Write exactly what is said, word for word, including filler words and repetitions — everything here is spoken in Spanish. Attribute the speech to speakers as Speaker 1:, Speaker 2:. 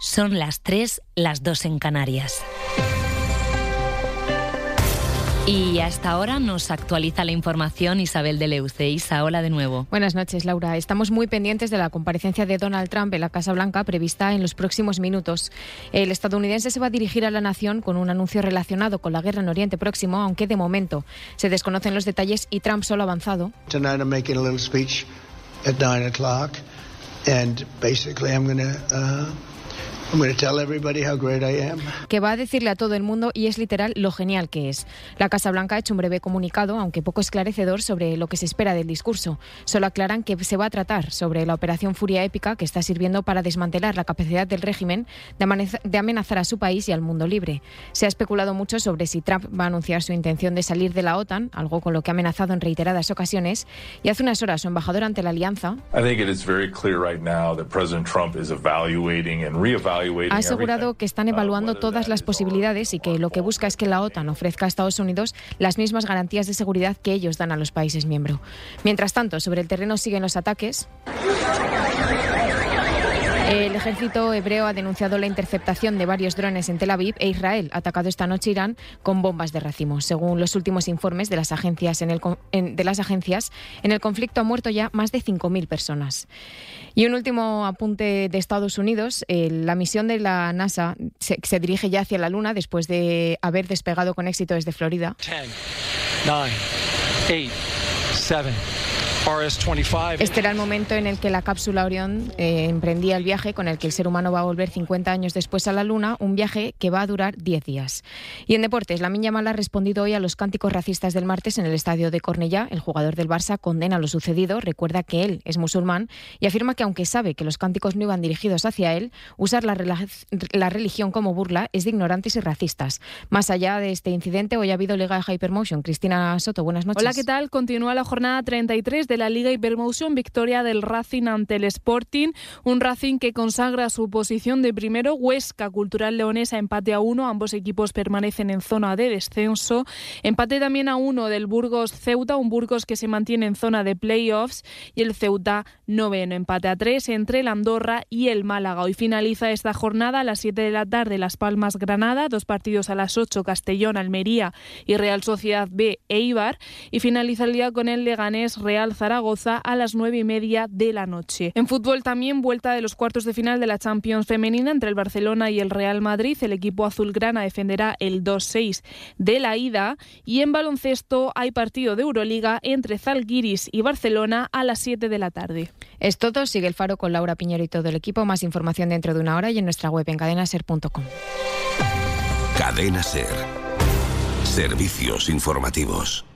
Speaker 1: Son las tres, las dos en Canarias. Y hasta ahora nos actualiza la información Isabel de Leuce. Isa, hola de nuevo.
Speaker 2: Buenas noches, Laura. Estamos muy pendientes de la comparecencia de Donald Trump en la Casa Blanca prevista en los próximos minutos. El estadounidense se va a dirigir a la nación con un anuncio relacionado con la guerra en Oriente Próximo, aunque de momento se desconocen los detalles y Trump solo ha avanzado.
Speaker 3: Tonight I'm making a little speech at nine o'clock and basically I'm going to uh... I'm going to tell everybody how great I am.
Speaker 2: Que va a decirle a todo el mundo, y es literal, lo genial que es. La Casa Blanca ha hecho un breve comunicado, aunque poco esclarecedor, sobre lo que se espera del discurso. Solo aclaran que se va a tratar sobre la operación Furia Épica, que está sirviendo para desmantelar la capacidad del régimen de amenazar a su país y al mundo libre. Se ha especulado mucho sobre si Trump va a anunciar su intención de salir de la OTAN, algo con lo que ha amenazado en reiteradas ocasiones, y hace unas horas su embajador ante la alianza
Speaker 4: I think it is very clear right now that President Trump is evaluating and reevaluating.
Speaker 2: Ha asegurado que están evaluando todas las posibilidades y que lo que busca es que la OTAN ofrezca a Estados Unidos las mismas garantías de seguridad que ellos dan a los países miembros. Mientras tanto, sobre el terreno siguen los ataques. El ejército hebreo ha denunciado la interceptación de varios drones en Tel Aviv e Israel ha atacado esta noche Irán con bombas de racimo. Según los últimos informes de las agencias, en el, en, de las agencias, en el conflicto han muerto ya más de cinco mil personas. Y un último apunte de Estados Unidos. Eh, la misión de la NASA se, se dirige ya hacia la Luna después de haber despegado con éxito desde Florida.
Speaker 5: diez, nueve, ocho, siete...
Speaker 2: Este era el momento en el que la cápsula Orión eh, emprendía el viaje con el que el ser humano va a volver cincuenta años después a la Luna, un viaje que va a durar diez días. Y en deportes, Lamine Yamal ha respondido hoy a los cánticos racistas del martes en el estadio de Cornellá. El jugador del Barça condena lo sucedido, recuerda que él es musulmán y afirma que aunque sabe que los cánticos no iban dirigidos hacia él, usar la, la religión como burla es de ignorantes y racistas. Más allá de este incidente, hoy ha habido Liga de Hypermotion. Cristina Soto, buenas noches.
Speaker 6: Hola, ¿qué tal? Continúa la jornada treinta y tres de la Liga Hypermotion, victoria del Racing ante el Sporting, un Racing que consagra su posición de primero. Huesca Cultural Leonesa empate a uno, ambos equipos permanecen en zona de descenso. Empate también a uno del Burgos Ceuta, un Burgos que se mantiene en zona de playoffs, y el Ceuta noveno. Empate a tres entre el Andorra y el Málaga. Hoy finaliza esta jornada a las siete de la tarde Las Palmas Granada, dos partidos a las ocho Castellón, Almería y Real Sociedad B Eibar, y finaliza el día con el Leganés Real Zaragoza a las nueve y media de la noche. En fútbol también vuelta de los cuartos de final de la Champions femenina entre el Barcelona y el Real Madrid. El equipo azulgrana defenderá el dos seis de la ida, y en baloncesto hay partido de Euroliga entre Zalgiris y Barcelona a las siete de la tarde.
Speaker 2: Es todo, sigue El Faro con Laura Piñero y todo el equipo. Más información dentro de una hora y en nuestra web en cadena ser punto com.
Speaker 7: Cadena Ser. Servicios informativos.